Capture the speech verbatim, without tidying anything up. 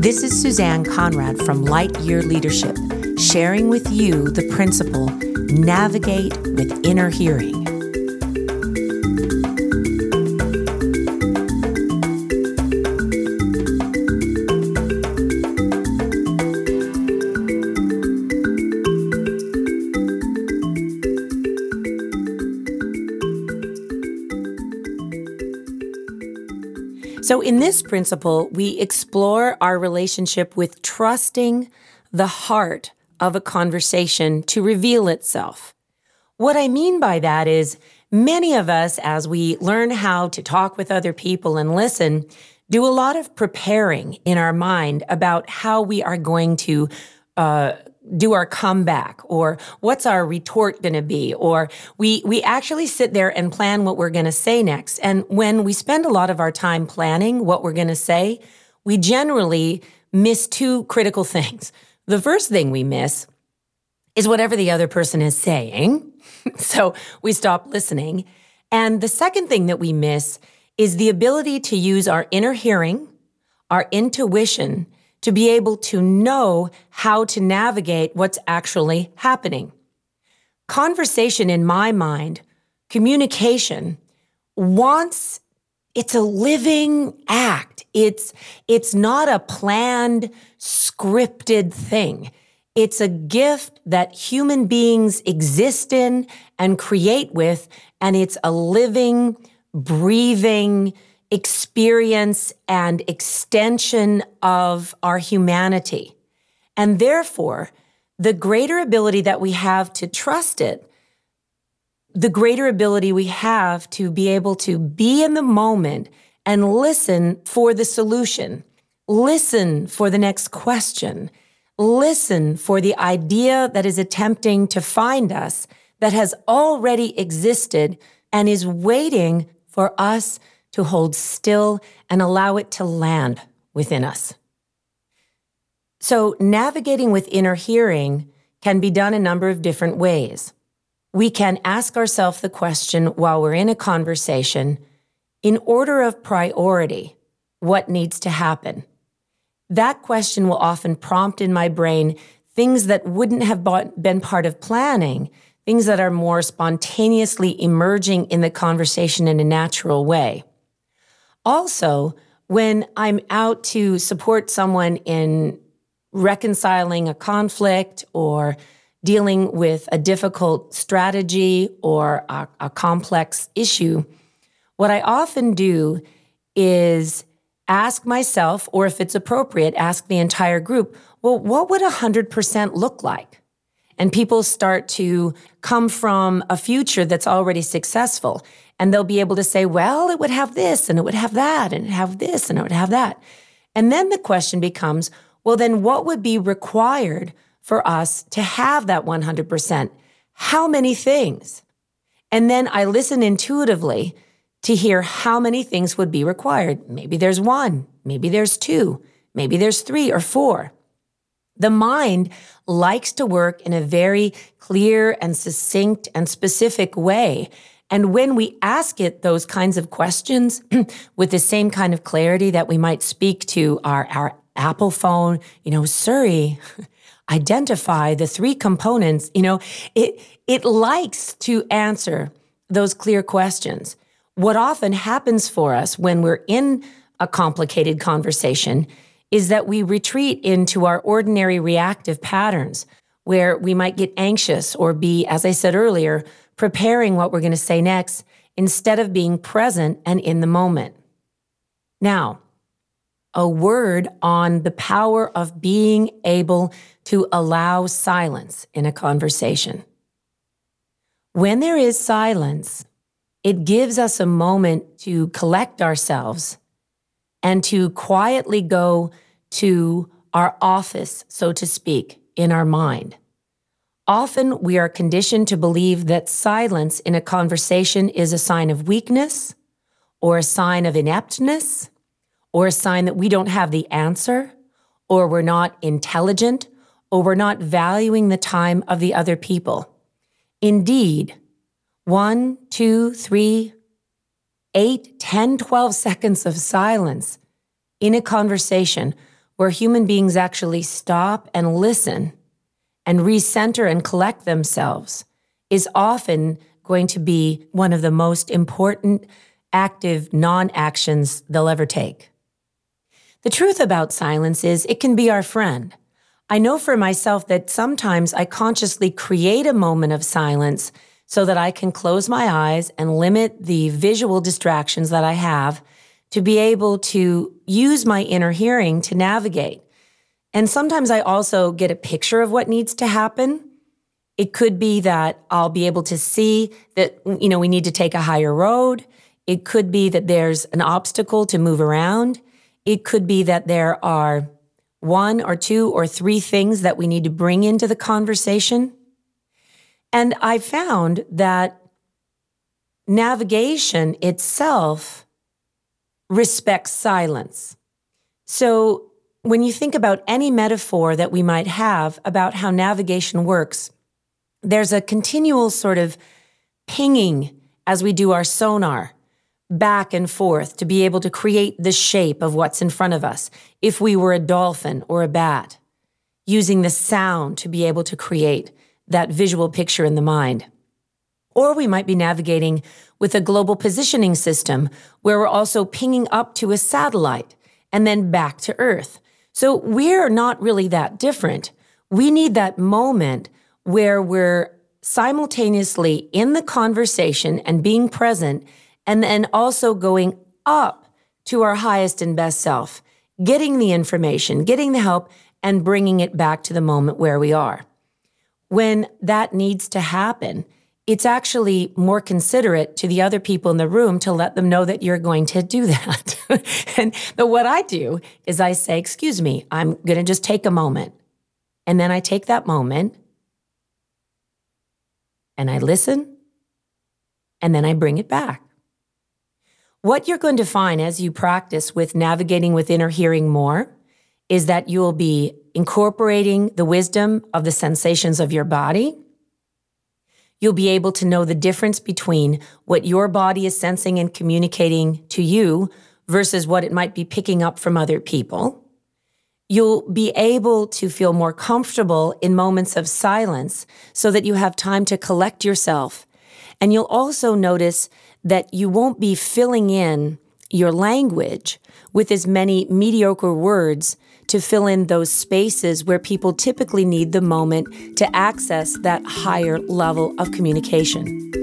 This is Suzanne Conrad from Lightyear Leadership, sharing with you the principle, navigate with inner hearing. So in this principle, we explore our relationship with trusting the heart of a conversation to reveal itself. What I mean by that is many of us, as we learn how to talk with other people and listen, do a lot of preparing in our mind about how we are going to uh, do our comeback, or what's our retort going to be, or we we actually sit there and plan what we're going to say next. And when we spend a lot of our time planning what we're going to say, we generally miss two critical things. The first thing we miss is whatever the other person is saying. So we stop listening. And the second thing that we miss is the ability to use our inner hearing, our intuition, to be able to know how to navigate what's actually happening. Conversation, in my mind, communication, wants, it's a living act. It's, it's not a planned, scripted thing. It's a gift that human beings exist in and create with, and it's a living, breathing experience and extension of our humanity. And therefore, the greater ability that we have to trust it, the greater ability we have to be able to be in the moment and listen for the solution, listen for the next question, listen for the idea that is attempting to find us, that has already existed and is waiting for us to hold still and allow it to land within us. So navigating with inner hearing can be done a number of different ways. We can ask ourselves the question while we're in a conversation, in order of priority, what needs to happen? That question will often prompt in my brain things that wouldn't have been part of planning, things that are more spontaneously emerging in the conversation in a natural way. Also, when I'm out to support someone in reconciling a conflict or dealing with a difficult strategy or a, a complex issue, what I often do is ask myself, or if it's appropriate, ask the entire group, well, what would one hundred percent look like? And people start to come from a future that's already successful. And they'll be able to say, well, it would have this, and it would have that, and it would have this, and it would have that. And then the question becomes, well, then what would be required for us to have that one hundred percent? How many things? And then I listen intuitively to hear how many things would be required. Maybe there's one, maybe there's two, maybe there's three or four. The mind likes to work in a very clear and succinct and specific way. And when we ask it those kinds of questions with the same kind of clarity that we might speak to our, our Apple phone, you know, Siri, identify the three components, you know, it, it likes to answer those clear questions. What often happens for us when we're in a complicated conversation is that we retreat into our ordinary reactive patterns where we might get anxious or be, as I said earlier, preparing what we're going to say next instead of being present and in the moment. Now, a word on the power of being able to allow silence in a conversation. When there is silence, it gives us a moment to collect ourselves and to quietly go to our office, so to speak, in our mind. Often we are conditioned to believe that silence in a conversation is a sign of weakness or a sign of ineptness or a sign that we don't have the answer or we're not intelligent or we're not valuing the time of the other people. Indeed, one, two, three, eight, ten, twelve seconds of silence in a conversation where human beings actually stop and listen and recenter and collect themselves, is often going to be one of the most important active non-actions they'll ever take. The truth about silence is it can be our friend. I know for myself that sometimes I consciously create a moment of silence so that I can close my eyes and limit the visual distractions that I have to be able to use my inner hearing to navigate. And sometimes I also get a picture of what needs to happen. It could be that I'll be able to see that, you know, we need to take a higher road. It could be that there's an obstacle to move around. It could be that there are one or two or three things that we need to bring into the conversation. And I found that navigation itself respects silence. So when you think about any metaphor that we might have about how navigation works, there's a continual sort of pinging as we do our sonar back and forth to be able to create the shape of what's in front of us. If we were a dolphin or a bat, using the sound to be able to create that visual picture in the mind. Or we might be navigating with a global positioning system where we're also pinging up to a satellite and then back to Earth. So we're not really that different. We need that moment where we're simultaneously in the conversation and being present, and then also going up to our highest and best self, getting the information, getting the help, and bringing it back to the moment where we are. When that needs to happen, it's actually more considerate to the other people in the room to let them know that you're going to do that. And but what I do is I say, excuse me, I'm going to just take a moment. And then I take that moment and I listen and then I bring it back. What you're going to find as you practice with navigating with inner hearing more is that you will be incorporating the wisdom of the sensations of your body. You'll be able to know the difference between what your body is sensing and communicating to you versus what it might be picking up from other people. You'll be able to feel more comfortable in moments of silence so that you have time to collect yourself. And you'll also notice that you won't be filling in your language with as many mediocre words to fill in those spaces where people typically need the moment to access that higher level of communication.